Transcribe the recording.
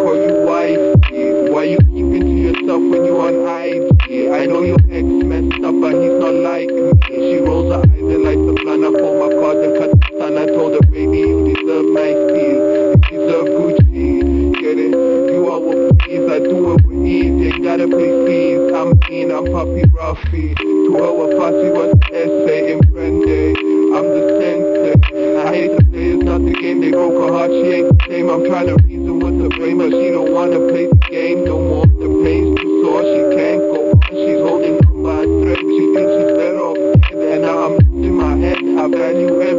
call you wifey? Why you keeping to yourself when you on IG? I know your ex messed up but he's not like me. She rolls her eyes and lights the blunt. I pull my cards and cut the sun. I told her, baby, you deserve nice things. You deserve Gucci. Get it? You are what please. I do it with ease. You gotta play please. I'm mean, I'm Puppy Ruffy. 2-hour party was the essay in Prende. I'm the sensei. I hate to play, it's not the game. They broke her heart, she ain't the same. I'm trying to reason with her brain, but she don't wanna play the game no more. The pain's too sore, she can't go on. She's holding on by a thread. She thinks she's better off dead, and now I'm losing my head. I value